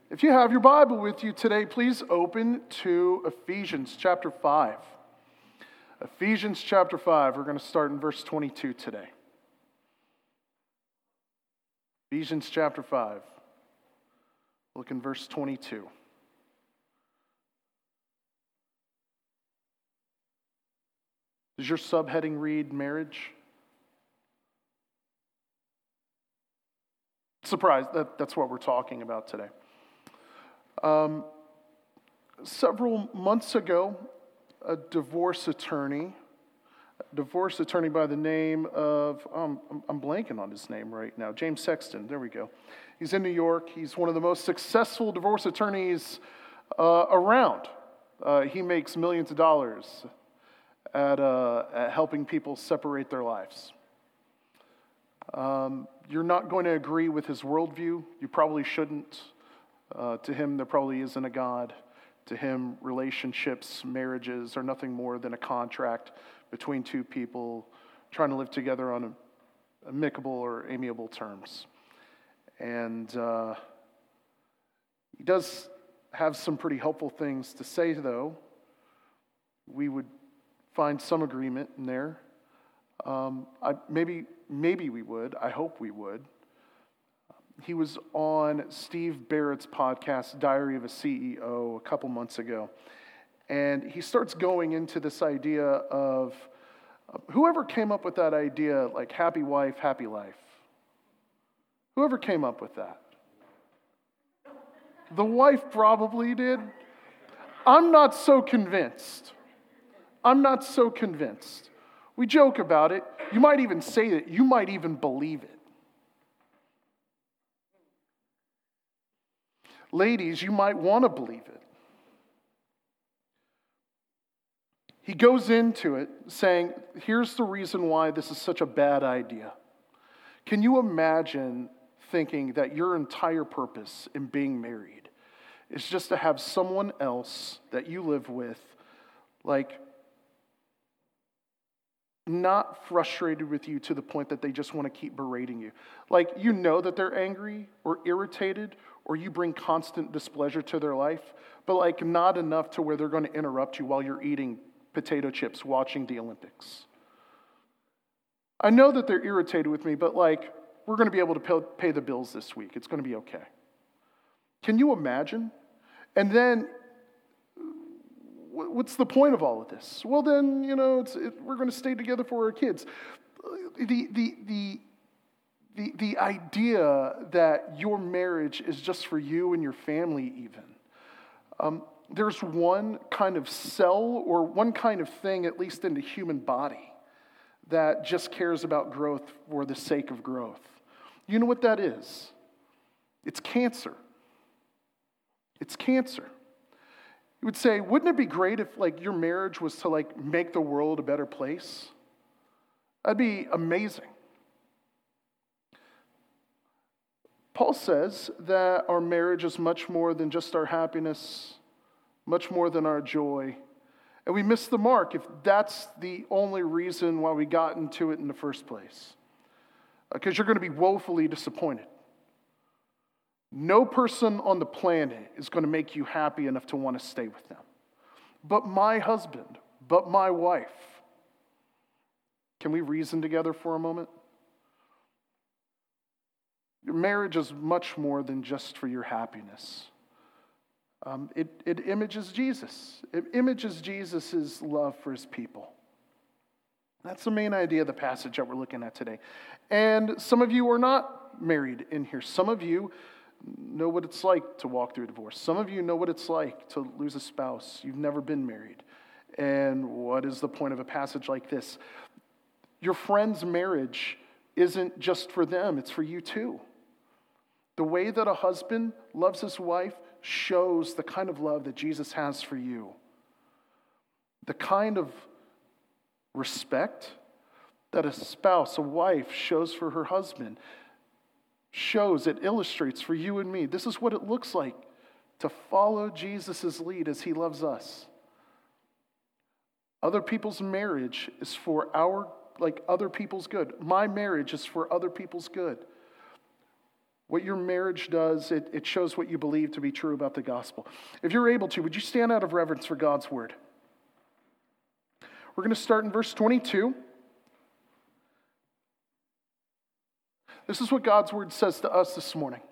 If you have your Bible with you today, please open to Ephesians chapter 5. Ephesians chapter 5, we're going to start in verse 22 today. Ephesians chapter 5, look in verse 22. Does your subheading read marriage? Surprise, that's what we're talking about today. Several months ago, a divorce attorney by the name of, I'm blanking on his name right now, James Sexton, there we go. He's in New York. He's one of the most successful divorce attorneys around. He makes millions of dollars at helping people separate their lives. You're not going to agree with his worldview. You probably shouldn't. To him, there probably isn't a God. To him, relationships, marriages are nothing more than a contract between two people trying to live together on amicable or amiable terms. And he does have some pretty helpful things to say, though. We would find some agreement in there. Maybe we would. I hope we would. He was on Steve Barrett's podcast, Diary of a CEO, a couple months ago. And he starts going into this idea of whoever came up with that idea, like happy wife, happy life. Whoever came up with that? The wife probably did. I'm not so convinced. We joke about it. You might even say it. You might even believe it. Ladies, you might want to believe it. He goes into it saying, here's the reason why this is such a bad idea. Can you imagine thinking that your entire purpose in being married is just to have someone else that you live with, like, not frustrated with you to the point that they just want to keep berating you? Like, you know that they're angry or irritated or you bring constant displeasure to their life, but like not enough to where they're going to interrupt you while you're eating potato chips watching the Olympics. I know that they're irritated with me, but like, we're going to be able to pay the bills this week. It's going to be okay. Can you imagine? And then, what's the point of all of this? Well, then, we're going to stay together for our kids. The idea that your marriage is just for you and your family even. There's one kind of cell or one kind of thing, at least in the human body, that just cares about growth for the sake of growth. You know what that is? It's cancer. It's cancer. You would say, wouldn't it be great if like your marriage was to like make the world a better place? That'd be amazing. Paul says that our marriage is much more than just our happiness, much more than our joy. And we miss the mark if that's the only reason why we got into it in the first place. Because you're going to be woefully disappointed. No person on the planet is going to make you happy enough to want to stay with them. But my husband, but my wife. Can we reason together for a moment? Your marriage is much more than just for your happiness. It images Jesus. It images Jesus' love for his people. That's the main idea of the passage that we're looking at today. And some of you are not married in here. Some of you know what it's like to walk through a divorce. Some of you know what it's like to lose a spouse. You've never been married. And what is the point of a passage like this? Your friend's marriage isn't just for them, it's for you too. The way that a husband loves his wife shows the kind of love that Jesus has for you. The kind of respect that a spouse, a wife, shows for her husband, it illustrates for you and me. This is what it looks like to follow Jesus' lead as he loves us. Other people's marriage is for other people's good. My marriage is for other people's good. What your marriage does, it shows what you believe to be true about the gospel. If you're able to, would you stand out of reverence for God's word? We're going to start in verse 22. This is what God's word says to us this morning.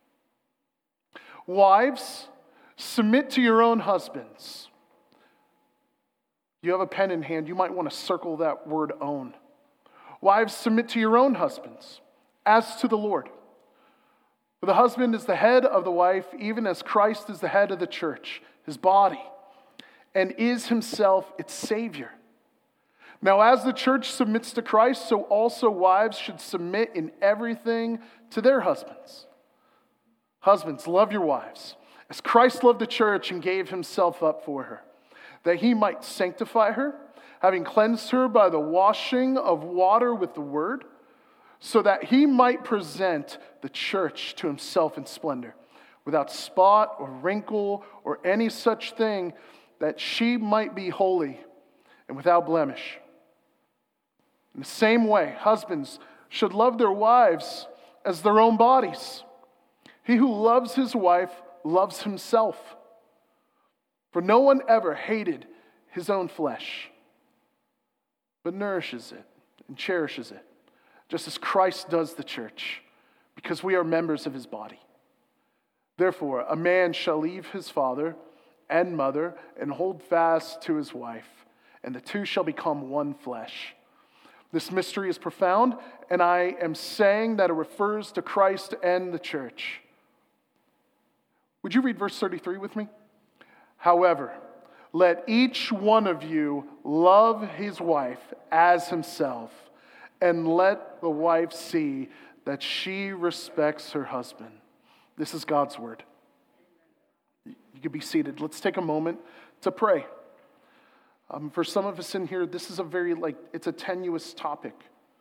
Wives, submit to your own husbands. You have a pen in hand, you might want to circle that word own. Wives, submit to your own husbands, as to the Lord. For the husband is the head of the wife, even as Christ is the head of the church, his body, and is himself its Savior. Now, as the church submits to Christ, so also wives should submit in everything to their husbands. Husbands, love your wives, as Christ loved the church and gave himself up for her, that he might sanctify her, having cleansed her by the washing of water with the word, so that he might present the church to himself in splendor, without spot or wrinkle or any such thing, that she might be holy and without blemish. In the same way, husbands should love their wives as their own bodies. He who loves his wife loves himself. For no one ever hated his own flesh, but nourishes it and cherishes it, just as Christ does the church, because we are members of his body. Therefore, a man shall leave his father and mother and hold fast to his wife, and the two shall become one flesh. This mystery is profound, and I am saying that it refers to Christ and the church. Would you read verse 33 with me? However, let each one of you love his wife as himself, and let the wife see that she respects her husband. This is God's word. You can be seated. Let's take a moment to pray. For some of us in here, this is it's a tenuous topic.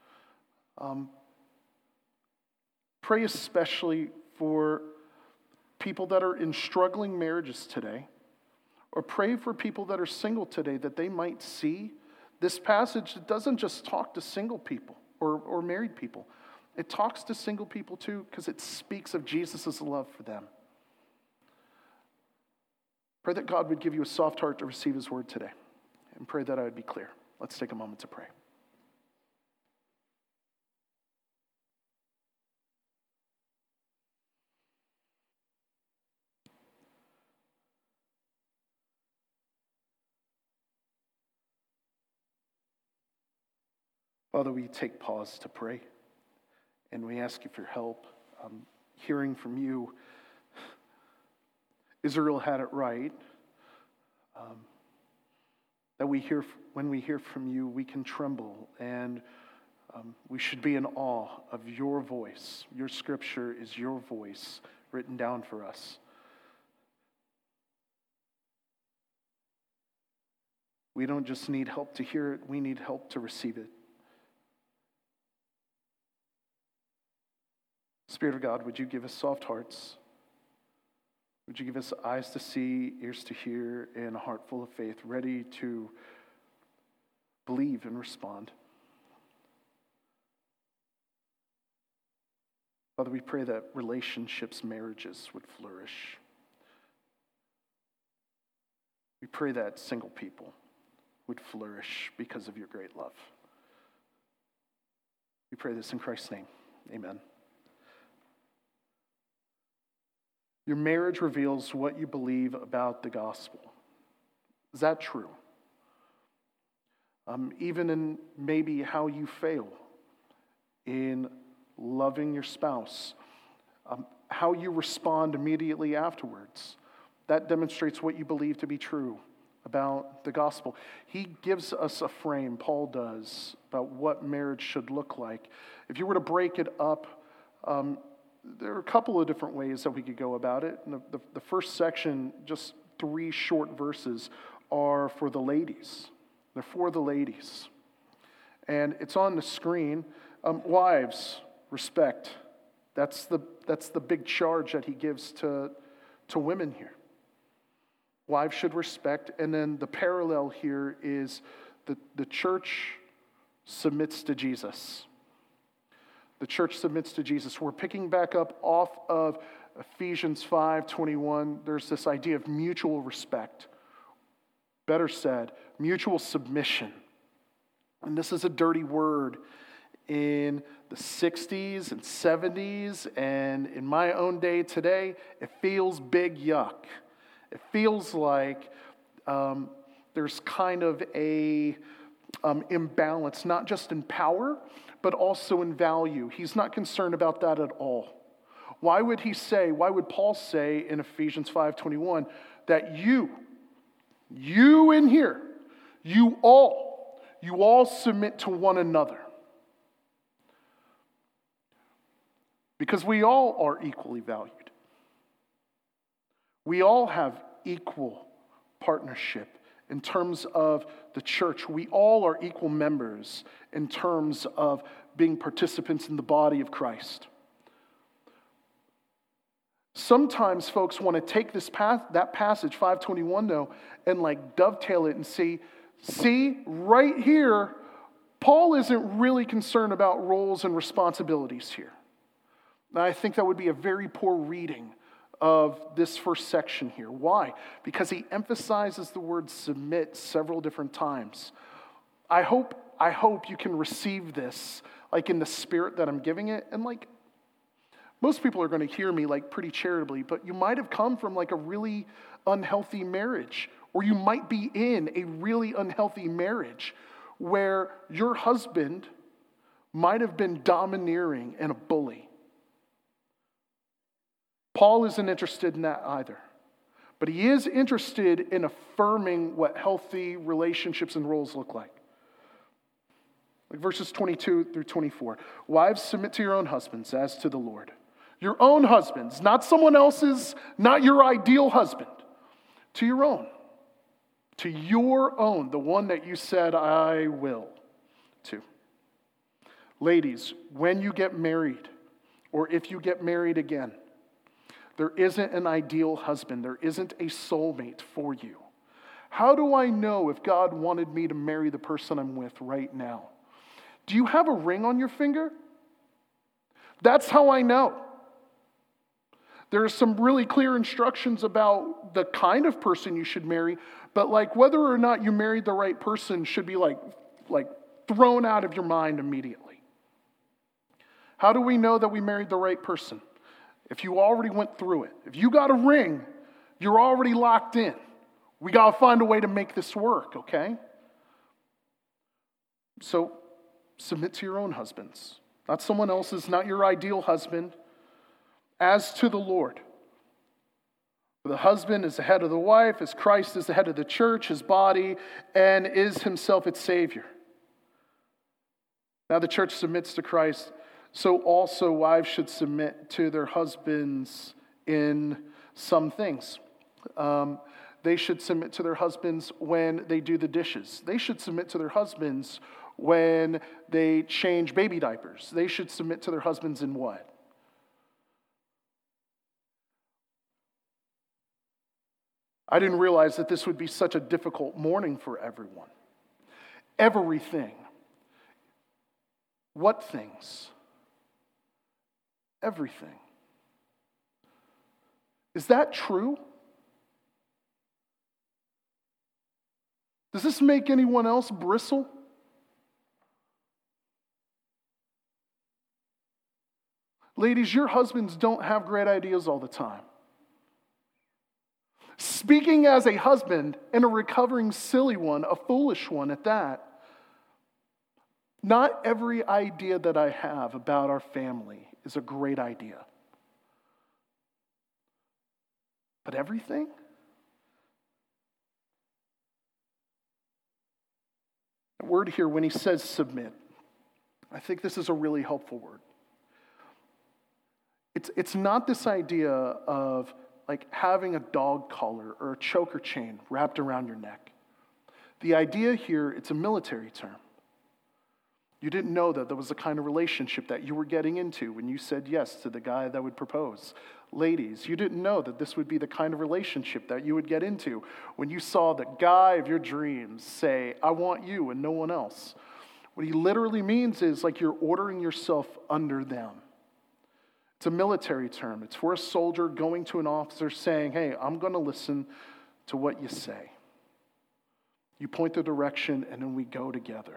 Pray especially for people that are in struggling marriages today, or pray for people that are single today, that they might see this passage. It doesn't just talk to single people or married people. It talks to single people too, because it speaks of Jesus' love for them. Pray that God would give you a soft heart to receive his word today, and pray that I would be clear. Let's take a moment to pray. Father, we take pause to pray, and we ask you for help. Hearing from you, Israel had it right. That when we hear from you, we can tremble, and we should be in awe of your voice. Your scripture is your voice written down for us. We don't just need help to hear it, we need help to receive it. Spirit of God, would you give us soft hearts? Would you give us eyes to see, ears to hear, and a heart full of faith, ready to believe and respond? Father, we pray that relationships, marriages would flourish. We pray that single people would flourish because of your great love. We pray this in Christ's name. Amen. Your marriage reveals what you believe about the gospel. Is that true? Even in maybe how you fail in loving your spouse, how you respond immediately afterwards, that demonstrates what you believe to be true about the gospel. He gives us a frame, Paul does, about what marriage should look like. If you were to break it up, there are a couple of different ways that we could go about it. The first section, just 3 short verses, are for the ladies. They're for the ladies. And it's on the screen. Wives, respect. That's the big charge that he gives to women here. Wives should respect. And then the parallel here is the church submits to Jesus. The church submits to Jesus. We're picking back up off of Ephesians 5:21. There's this idea of mutual respect. Better said, mutual submission. And this is a dirty word in the 60s and 70s, and in my own day today, it feels big yuck. It feels like there's kind of a imbalance, not just in power, but also in value. He's not concerned about that at all. Why would Paul say in Ephesians 5:21 that you in here, you all submit to one another? Because we all are equally valued. We all have equal partnership in terms of the church. We all are equal members in terms of being participants in the body of Christ. Sometimes folks want to take that passage, 5:21 though, and like dovetail it and see right here, Paul isn't really concerned about roles and responsibilities here. And I think that would be a very poor reading of this first section here. Why? Because he emphasizes the word submit several different times. I hope you can receive this like in the spirit that I'm giving it. And like most people are going to hear me like pretty charitably, but you might have come from like a really unhealthy marriage, or you might be in a really unhealthy marriage where your husband might have been domineering and a bully. Paul isn't interested in that either. But he is interested in affirming what healthy relationships and roles look like. Like verses 22 through 24. Wives, submit to your own husbands as to the Lord. Your own husbands, not someone else's, not your ideal husband. To your own. To your own, the one that you said, I will. To. Ladies, when you get married, or if you get married again, there isn't an ideal husband. There isn't a soulmate for you. How do I know if God wanted me to marry the person I'm with right now? Do you have a ring on your finger? That's how I know. There are some really clear instructions about the kind of person you should marry, but like whether or not you married the right person should be like thrown out of your mind immediately. How do we know that we married the right person? If you already went through it. If you got a ring, you're already locked in. We got to find a way to make this work, okay? So, submit to your own husbands. Not someone else's, not your ideal husband. As to the Lord. The husband is the head of the wife, as Christ is the head of the church, his body, and is himself its Savior. Now the church submits to Christ. So also wives should submit to their husbands in some things. They should submit to their husbands when they do the dishes. They should submit to their husbands when they change baby diapers. They should submit to their husbands in what? I didn't realize that this would be such a difficult morning for everyone. Everything. What things? Everything. Is that true? Does this make anyone else bristle? Ladies, your husbands don't have great ideas all the time. Speaking as a husband and a recovering silly one, a foolish one at that, not every idea that I have about our family is a great idea. But everything? The word here, when he says submit, I think this is a really helpful word. It's not this idea of like having a dog collar or a choker chain wrapped around your neck. The idea here, it's a military term. You didn't know that there was the kind of relationship that you were getting into when you said yes to the guy that would propose. Ladies, you didn't know that this would be the kind of relationship that you would get into when you saw the guy of your dreams say, I want you and no one else. What he literally means is like you're ordering yourself under them. It's a military term. It's for a soldier going to an officer saying, hey, I'm going to listen to what you say. You point the direction and then we go together.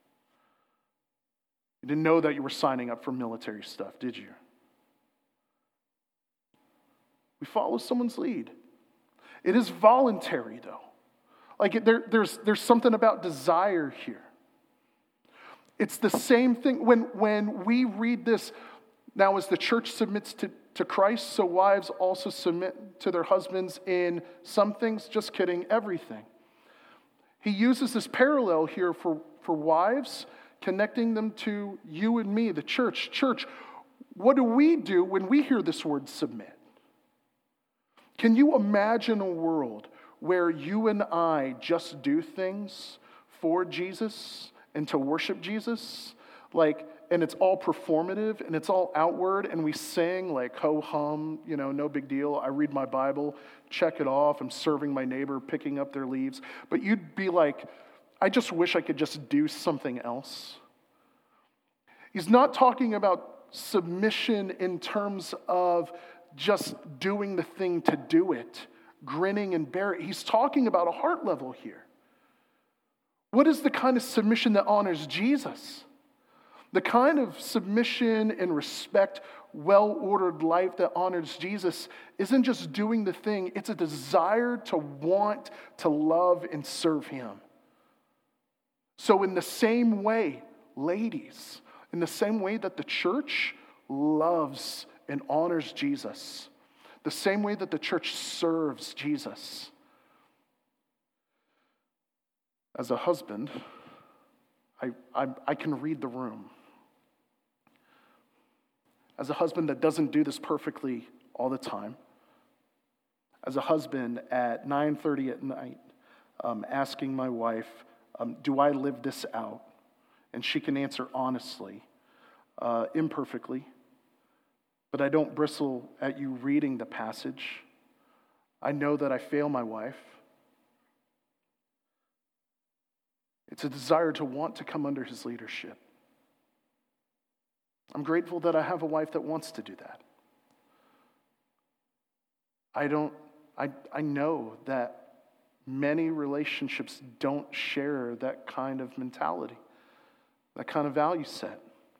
You didn't know that you were signing up for military stuff, did you? We follow someone's lead. It is voluntary, though. Like there's something about desire here. It's the same thing when we read this. Now, as the church submits to Christ, so wives also submit to their husbands in some things. Just kidding, everything. He uses this parallel here for wives, connecting them to you and me, the church. Church, what do we do when we hear this word submit? Can you imagine a world where you and I just do things for Jesus and to worship Jesus? And it's all performative and it's all outward and we sing like ho-hum, no big deal. I read my Bible, check it off. I'm serving my neighbor, picking up their leaves. But you'd be like, I just wish I could just do something else. He's not talking about submission in terms of just doing the thing to do it, grinning and bear it. He's talking about a heart level here. What is the kind of submission that honors Jesus? The kind of submission and respect, well-ordered life that honors Jesus isn't just doing the thing, it's a desire to want to love and serve him. So in the same way, ladies, in the same way that the church loves and honors Jesus, the same way that the church serves Jesus. As a husband, I can read the room. As a husband that doesn't do this perfectly all the time, as a husband at 9:30 at night, asking my wife, do I live this out? And she can answer honestly, imperfectly, but I don't bristle at you reading the passage. I know that I fail my wife. It's a desire to want to come under his leadership. I'm grateful that I have a wife that wants to do that. I know that many relationships don't share that kind of mentality, that kind of value set.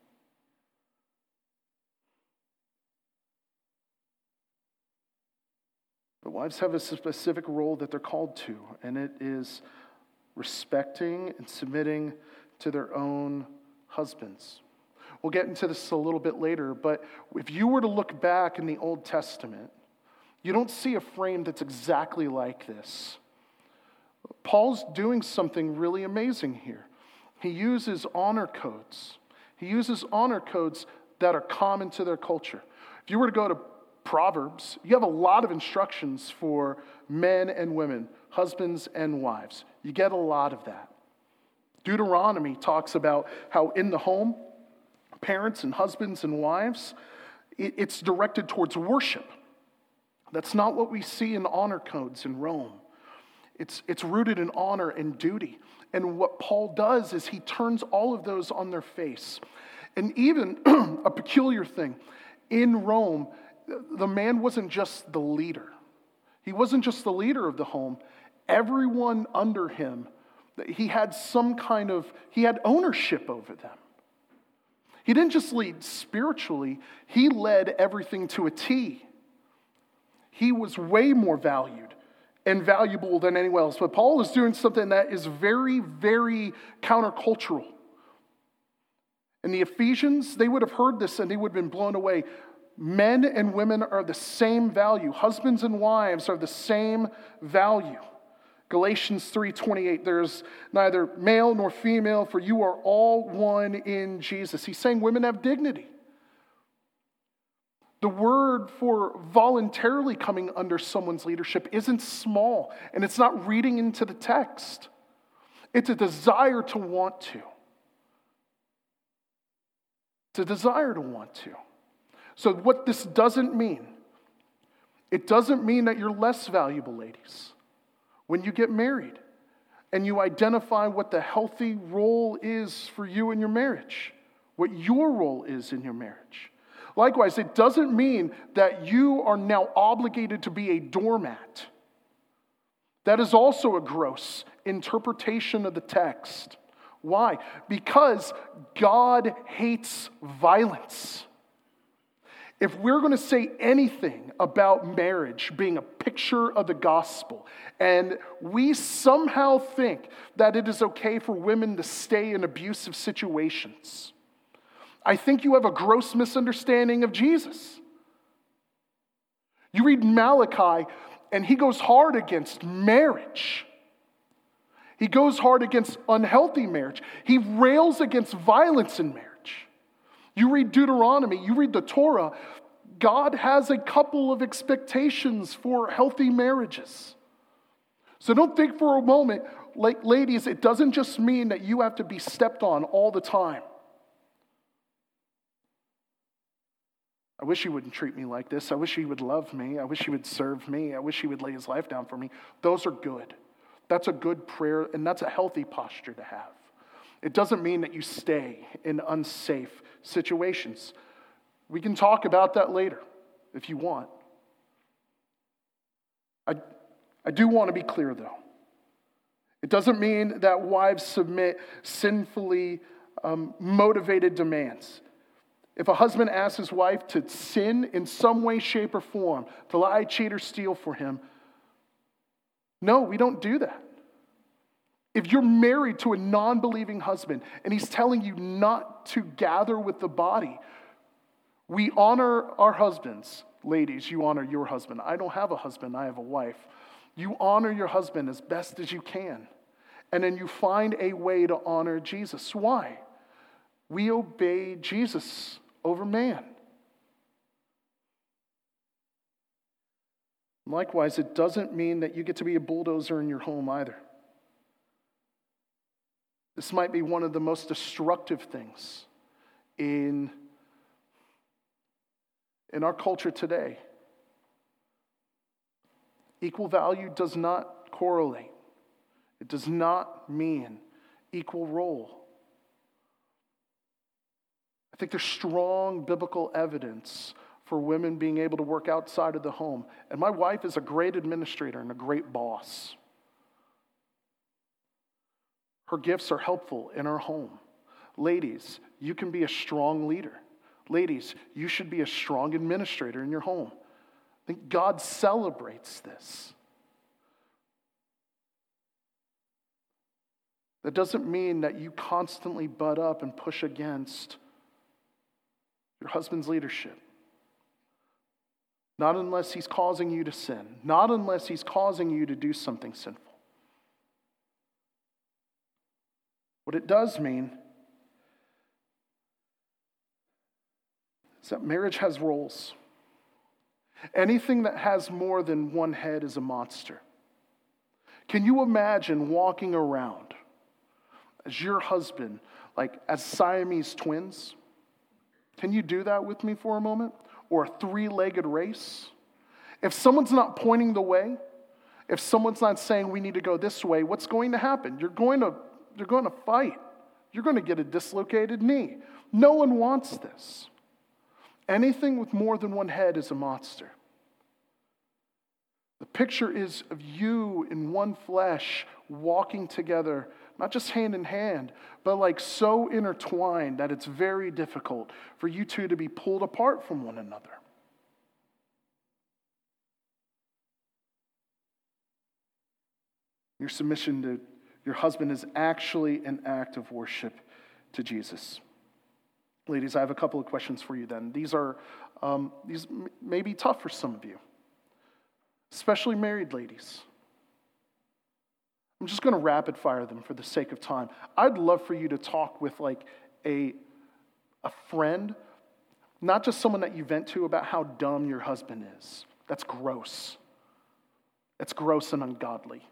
But wives have a specific role that they're called to, and it is respecting and submitting to their own husbands. We'll get into this a little bit later, but if you were to look back in the Old Testament, you don't see a frame that's exactly like this. Paul's doing something really amazing here. He uses honor codes. He uses honor codes that are common to their culture. If you were to go to Proverbs, you have a lot of instructions for men and women, husbands and wives. You get a lot of that. Deuteronomy talks about how in the home, parents and husbands and wives, it's directed towards worship. That's not what we see in honor codes in Rome. It's rooted in honor and duty. And what Paul does is he turns all of those on their face. And even a peculiar thing, in Rome, the man wasn't just the leader. He wasn't just the leader of the home. Everyone under him, he had ownership over them. He didn't just lead spiritually, he led everything to a T. He was way more valued and valuable than anyone else. But Paul is doing something that is very, very countercultural. And the Ephesians, they would have heard this and they would have been blown away. Men and women are the same value. Husbands and wives are the same value. Galatians 3:28, there's neither male nor female, for you are all one in Jesus. He's saying women have dignity. The word for voluntarily coming under someone's leadership isn't small, and it's not reading into the text. It's a desire to want to. It's a desire to want to. So what this doesn't mean, it doesn't mean that you're less valuable, ladies. When you get married, and you identify what the healthy role is for you in your marriage, what your role is in your marriage. Likewise, it doesn't mean that you are now obligated to be a doormat. That is also a gross interpretation of the text. Why? Because God hates violence. If we're going to say anything about marriage being a picture of the gospel, and we somehow think that it is okay for women to stay in abusive situations, I think you have a gross misunderstanding of Jesus. You read Malachi, and he goes hard against marriage. He goes hard against unhealthy marriage. He rails against violence in marriage. You read Deuteronomy, you read the Torah, God has a couple of expectations for healthy marriages. So don't think for a moment, like ladies, it doesn't just mean that you have to be stepped on all the time. I wish he wouldn't treat me like this. I wish he would love me. I wish he would serve me. I wish he would lay his life down for me. Those are good. That's a good prayer, and that's a healthy posture to have. It doesn't mean that you stay in unsafe situations. We can talk about that later if you want. I do want to be clear, though. It doesn't mean that wives submit sinfully motivated demands. If a husband asks his wife to sin in some way, shape, or form, to lie, cheat, or steal for him, no, we don't do that. If you're married to a non-believing husband and he's telling you not to gather with the body, we honor our husbands. Ladies, you honor your husband. I don't have a husband, I have a wife. You honor your husband as best as you can. And then you find a way to honor Jesus. Why? We obey Jesus over man. Likewise, it doesn't mean that you get to be a bulldozer in your home either. This might be one of the most destructive things in our culture today. Equal value does not correlate. It does not mean equal role. I think there's strong biblical evidence for women being able to work outside of the home. And my wife is a great administrator and a great boss. Her gifts are helpful in our home. Ladies, you can be a strong leader. Ladies, you should be a strong administrator in your home. I think God celebrates this. That doesn't mean that you constantly butt up and push against your husband's leadership. Not unless he's causing you to sin. Not unless he's causing you to do something sinful. What it does mean is that marriage has roles. Anything that has more than one head is a monster. Can you imagine walking around as your husband, like as Siamese twins? Can you do that with me for a moment? Or a three-legged race? If someone's not pointing the way, if someone's not saying we need to go this way, what's going to happen? You're going to fight. You're going to get a dislocated knee. No one wants this. Anything with more than one head is a monster. The picture is of you in one flesh walking together, not just hand in hand, but like so intertwined that it's very difficult for you two to be pulled apart from one another. Your submission to your husband is actually an act of worship to Jesus. Ladies, I have a couple of questions for you then. These may be tough for some of you, especially married ladies. I'm just going to rapid fire them for the sake of time. I'd love for you to talk with like a friend, not just someone that you vent to about how dumb your husband is. That's gross. That's gross and ungodly.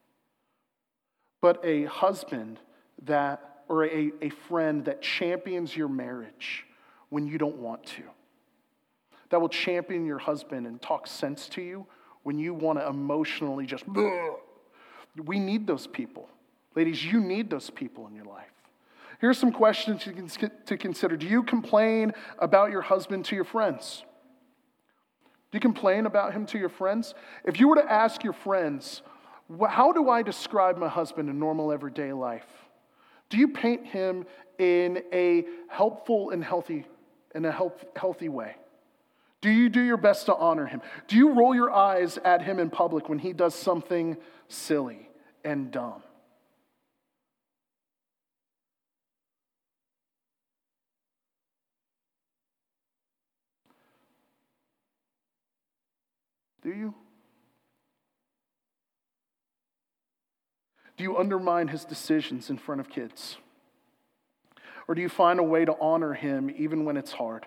But a husband or a friend that champions your marriage when you don't want to. That will champion your husband and talk sense to you when you want to emotionally just, bleh. We need those people. Ladies, you need those people in your life. Here's some questions to consider. Do you complain about your husband to your friends? Do you complain about him to your friends? If you were to ask your friends, how do I describe my husband in normal everyday life? Do you paint him in a helpful and healthy way? Do you do your best to honor him? Do you roll your eyes at him in public when he does something silly and dumb? Do you? Do you undermine his decisions in front of kids? Or do you find a way to honor him even when it's hard?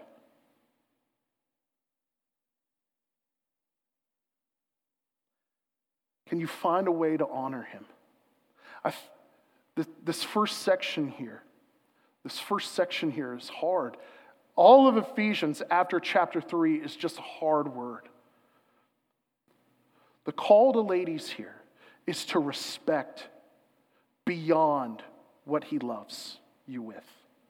Can you find a way to honor him? This first section here is hard. All of Ephesians after chapter 3 is just a hard word. The call to ladies here is to respect beyond what he loves you with.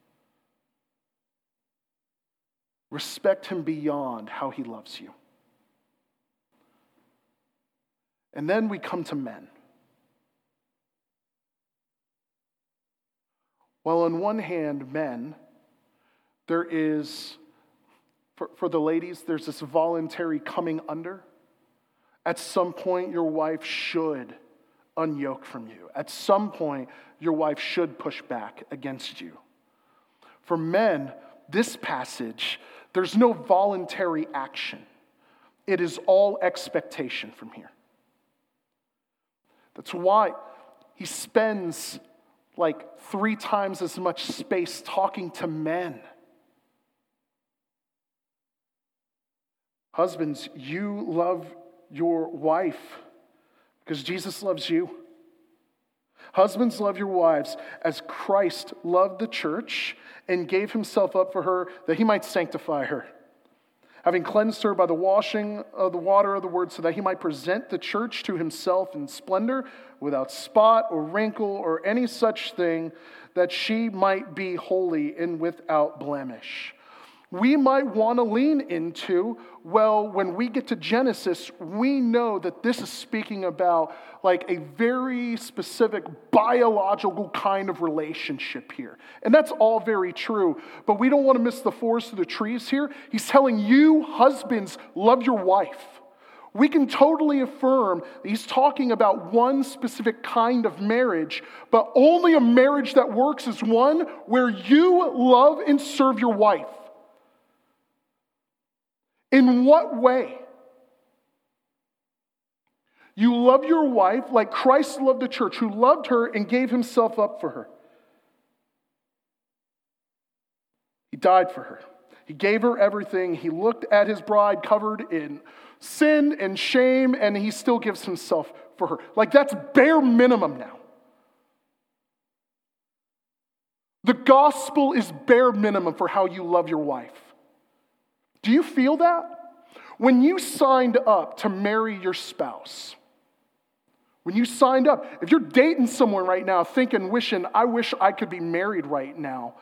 Respect him beyond how he loves you. And then we come to men. While on one hand, men, there is, for the ladies, there's this voluntary coming under. At some point, your wife should unyoke from you. At some point, your wife should push back against you. For men, this passage, there's no voluntary action. It is all expectation from here. That's why he spends like 3 times as much space talking to men. Husbands, you love your wife because Jesus loves you. Husbands, love your wives as Christ loved the church and gave himself up for her that he might sanctify her, having cleansed her by the washing of the water of the word, so that he might present the church to himself in splendor, without spot or wrinkle or any such thing, that she might be holy and without blemish. We might want to lean into, well, when we get to Genesis, we know that this is speaking about like a very specific biological kind of relationship here. And that's all very true, but we don't want to miss the forest of the trees here. He's telling you, husbands, love your wife. We can totally affirm that he's talking about one specific kind of marriage, but only a marriage that works is one where you love and serve your wife. In what way? You love your wife like Christ loved the church, who loved her and gave himself up for her. He died for her. He gave her everything. He looked at his bride covered in sin and shame, and he still gives himself for her. Like, that's bare minimum now. The gospel is bare minimum for how you love your wife. Do you feel that? When you signed up to marry your spouse, when you signed up, if you're dating someone right now thinking, wishing, I wish I could be married right now,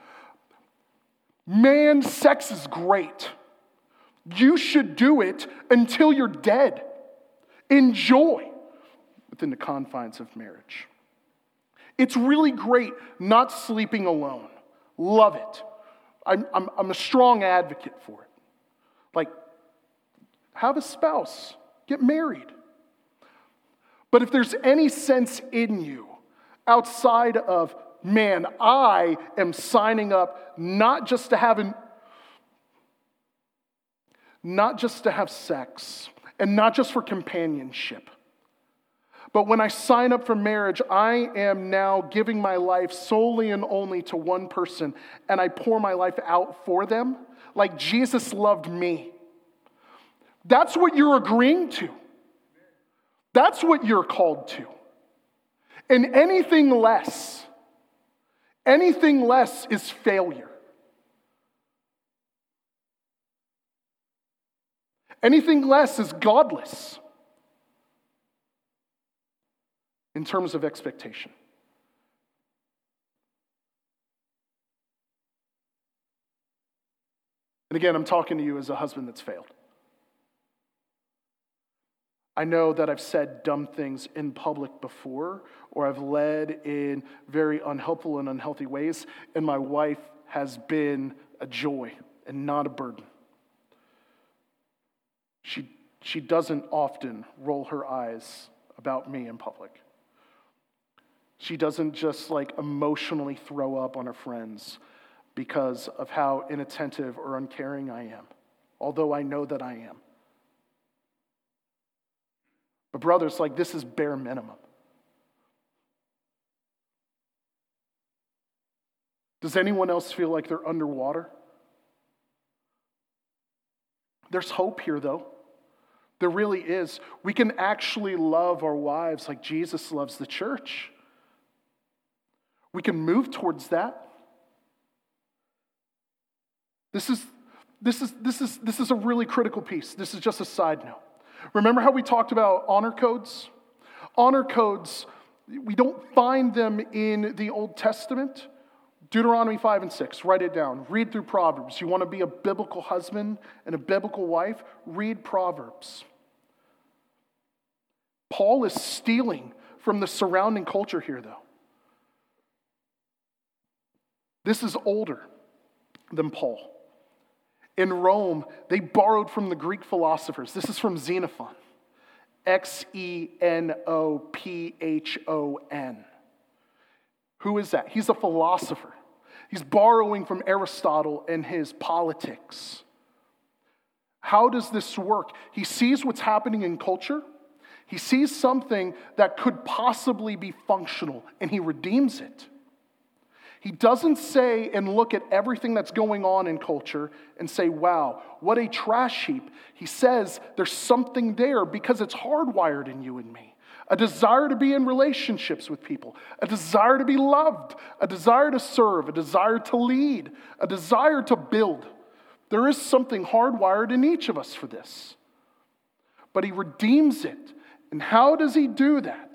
man, sex is great. You should do it until you're dead. Enjoy within the confines of marriage. It's really great not sleeping alone. Love it. I'm a strong advocate for it. Like, have a spouse, get married. But if there's any sense in you outside of, man, I am signing up not just to have sex and not just for companionship, but when I sign up for marriage, I am now giving my life solely and only to one person, and I pour my life out for them like Jesus loved me. That's what you're agreeing to. That's what you're called to. And anything less is failure. Anything less is godless in terms of expectation. And again, I'm talking to you as a husband that's failed. I know that I've said dumb things in public before, or I've led in very unhelpful and unhealthy ways, and my wife has been a joy and not a burden. She doesn't often roll her eyes about me in public. She doesn't just emotionally throw up on her friends because of how inattentive or uncaring I am, although I know that I am. But brothers, this is bare minimum. Does anyone else feel like they're underwater? There's hope here, though. There really is. We can actually love our wives like Jesus loves the church. We can move towards that. This is a really critical piece. This is just a side note. Remember how we talked about honor codes? Honor codes, we don't find them in the Old Testament. Deuteronomy 5 and 6, write it down. Read through Proverbs. You want to be a biblical husband and a biblical wife? Read Proverbs. Paul is stealing from the surrounding culture here, though. This is older than Paul. In Rome, they borrowed from the Greek philosophers. This is from Xenophon. Xenophon. Who is that? He's a philosopher. He's borrowing from Aristotle and his politics. How does this work? He sees what's happening in culture. He sees something that could possibly be functional, and he redeems it. He doesn't say and look at everything that's going on in culture and say, wow, what a trash heap. He says there's something there because it's hardwired in you and me. A desire to be in relationships with people, a desire to be loved, a desire to serve, a desire to lead, a desire to build. There is something hardwired in each of us for this. But he redeems it. And how does he do that?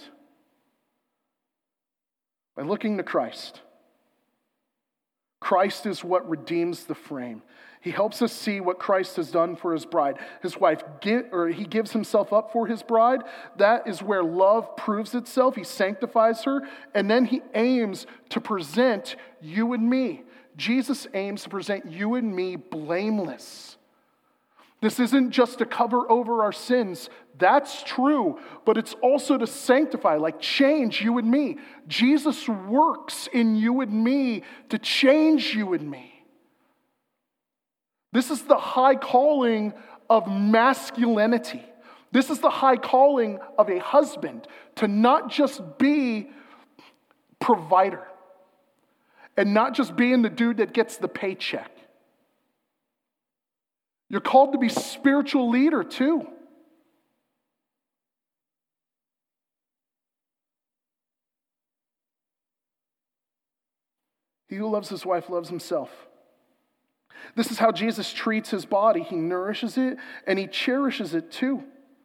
By looking to Christ. Christ is what redeems the frame. He helps us see what Christ has done for his bride. His wife, he gives himself up for his bride. That is where love proves itself. He sanctifies her, and then he aims to present you and me. Jesus aims to present you and me blameless. This isn't just to cover over our sins. That's true, but it's also to sanctify, change you and me. Jesus works in you and me to change you and me. This is the high calling of masculinity. This is the high calling of a husband, to not just be provider and not just being the dude that gets the paycheck. You're called to be spiritual leader too. He who loves his wife loves himself. This is how Jesus treats his body. He nourishes it and he cherishes it too.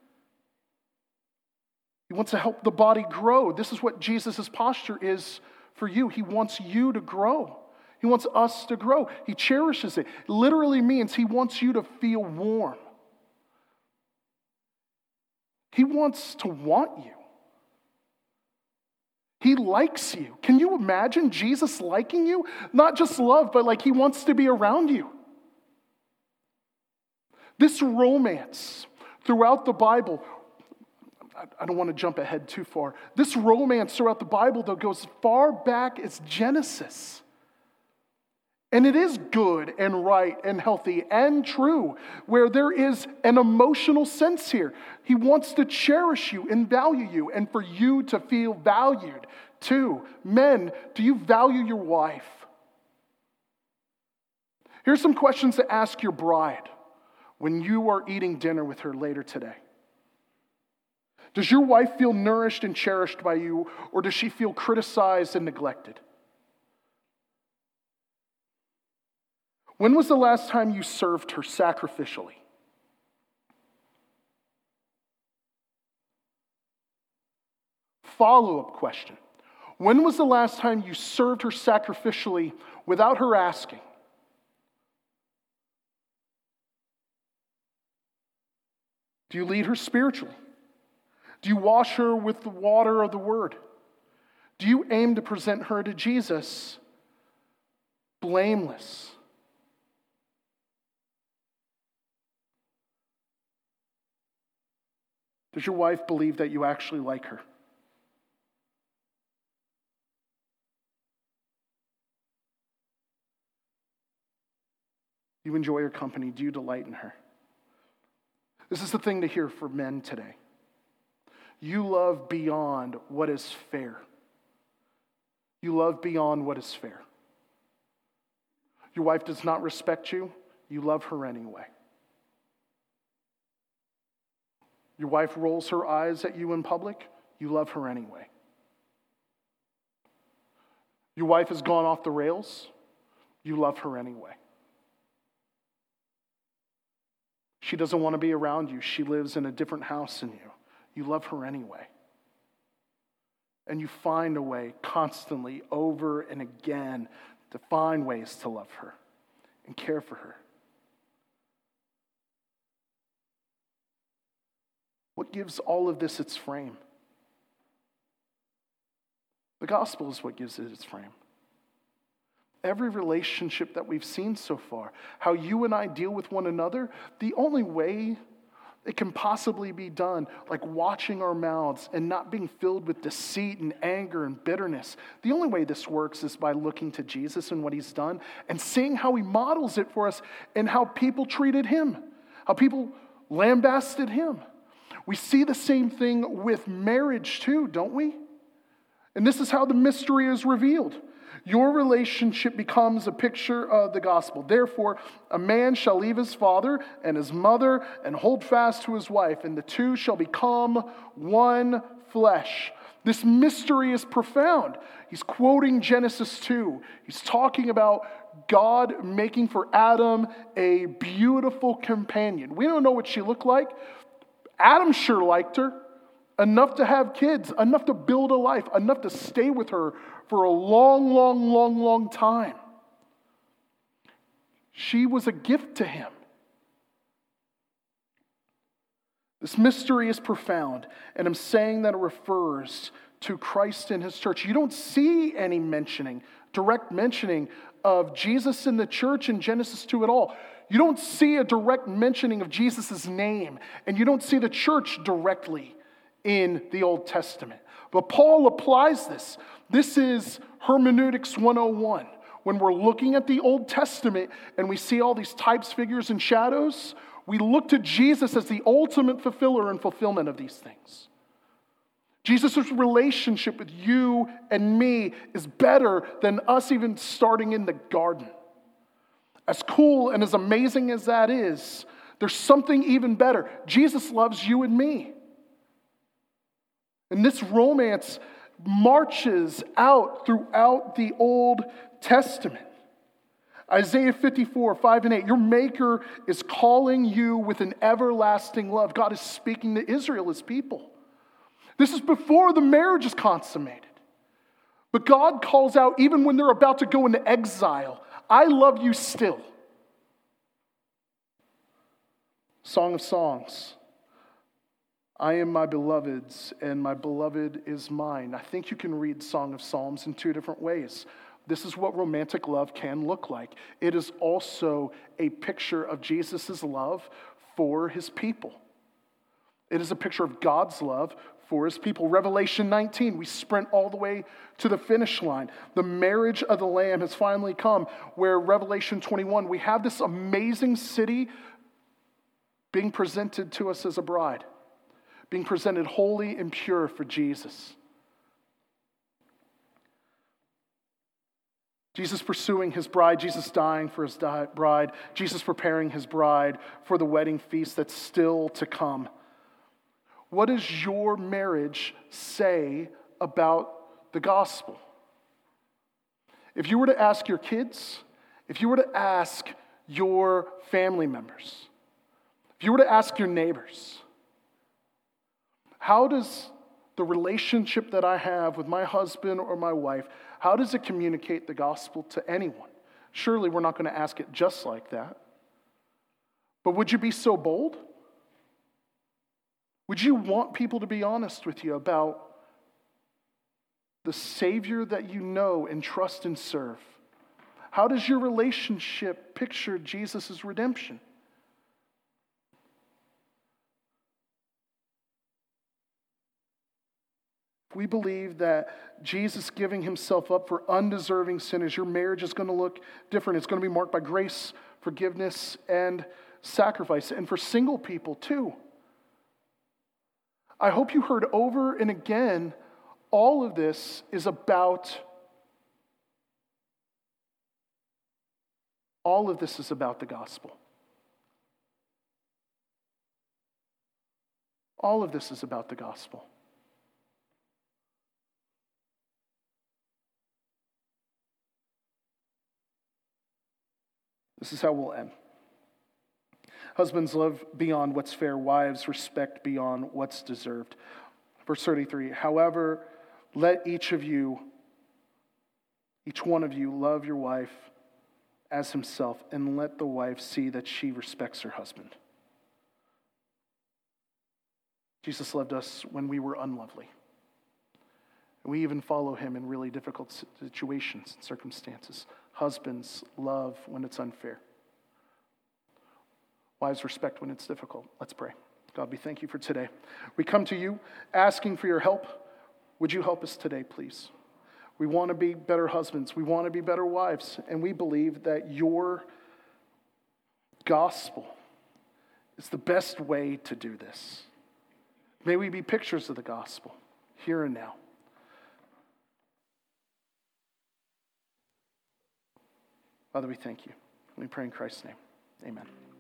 He wants to help the body grow. This is what Jesus' posture is for you. He wants you to grow. He wants us to grow. He cherishes it. It literally means he wants you to feel warm. He wants to want you. He likes you. Can you imagine Jesus liking you? Not just love, but he wants to be around you. This romance throughout the Bible, I don't want to jump ahead too far. This romance throughout the Bible, though, goes far back as Genesis. And it is good and right and healthy and true, where there is an emotional sense here. He wants to cherish you and value you, and for you to feel valued too. Men, do you value your wife? Here's some questions to ask your bride when you are eating dinner with her later today. Does your wife feel nourished and cherished by you, or does she feel criticized and neglected? When was the last time you served her sacrificially? Follow-up question. When was the last time you served her sacrificially without her asking? Do you lead her spiritually? Do you wash her with the water of the Word? Do you aim to present her to Jesus blameless? Does your wife believe that you actually like her? Do you enjoy her company? Do you delight in her? This is the thing to hear for men today. You love beyond what is fair. You love beyond what is fair. Your wife does not respect you. You love her anyway. Your wife rolls her eyes at you in public. You love her anyway. Your wife has gone off the rails. You love her anyway. She doesn't want to be around you. She lives in a different house than you. You love her anyway. And you find a way constantly, over and again, to find ways to love her and care for her. What gives all of this its frame? The gospel is what gives it its frame. Every relationship that we've seen so far, how you and I deal with one another, the only way it can possibly be done, like watching our mouths and not being filled with deceit and anger and bitterness. The only way this works is by looking to Jesus and what he's done and seeing how he models it for us and how people treated him, how people lambasted him. We see the same thing with marriage too, don't we? And this is how the mystery is revealed. Your relationship becomes a picture of the gospel. Therefore, a man shall leave his father and his mother and hold fast to his wife, and the two shall become one flesh. This mystery is profound. He's quoting Genesis 2. He's talking about God making for Adam a beautiful companion. We don't know what she looked like. Adam sure liked her. Enough to have kids, enough to build a life, enough to stay with her for a long time. She was a gift to him. This mystery is profound, and I'm saying that it refers to Christ and his church. You don't see any direct mentioning of Jesus in the church in Genesis 2 at all. You don't see a direct mentioning of Jesus' name, and you don't see the church directly in the Old Testament. But Paul applies this. This is Hermeneutics 101. When we're looking at the Old Testament and we see all these types, figures, and shadows, we look to Jesus as the ultimate fulfiller and fulfillment of these things. Jesus' relationship with you and me is better than us even starting in the garden. As cool and as amazing as that is, there's something even better. Jesus loves you and me. And this romance marches out throughout the Old Testament. Isaiah 54, 5 and 8, your Maker is calling you with an everlasting love. God is speaking to Israel, his people. This is before the marriage is consummated. But God calls out, even when they're about to go into exile, I love you still. Song of Songs. I am my beloved's, and my beloved is mine. I think you can read Song of Psalms in two different ways. This is what romantic love can look like. It is also a picture of Jesus' love for his people. It is a picture of God's love for his people. Revelation 19, we sprint all the way to the finish line. The marriage of the Lamb has finally come, where Revelation 21, we have this amazing city being presented to us as a bride, being presented holy and pure for Jesus. Jesus pursuing his bride, Jesus dying for his bride, Jesus preparing his bride for the wedding feast that's still to come. What does your marriage say about the gospel? If you were to ask your kids, if you were to ask your family members, if you were to ask your neighbors, how does the relationship that I have with my husband or my wife, how does it communicate the gospel to anyone? Surely we're not going to ask it just like that. But would you be so bold? Would you want people to be honest with you about the Savior that you know and trust and serve? How does your relationship picture Jesus' redemption? If we believe that Jesus giving himself up for undeserving sinners, your marriage is going to look different. It's going to be marked by grace, forgiveness, and sacrifice. And for single people too. I hope you heard over and again, all of this is about the gospel. All of this is about the gospel. This is how we'll end. Husbands, love beyond what's fair. Wives, respect beyond what's deserved. Verse 33, however, let each one of you love your wife as himself, and let the wife see that she respects her husband. Jesus loved us when we were unlovely. We even follow him in really difficult situations and circumstances. Husbands, love when it's unfair. Wives, respect when it's difficult. Let's pray. God, we thank you for today. We come to you asking for your help. Would you help us today, please? We want to be better husbands. We want to be better wives. And we believe that your gospel is the best way to do this. May we be pictures of the gospel here and now. Father, we thank you. We pray in Christ's name. Amen.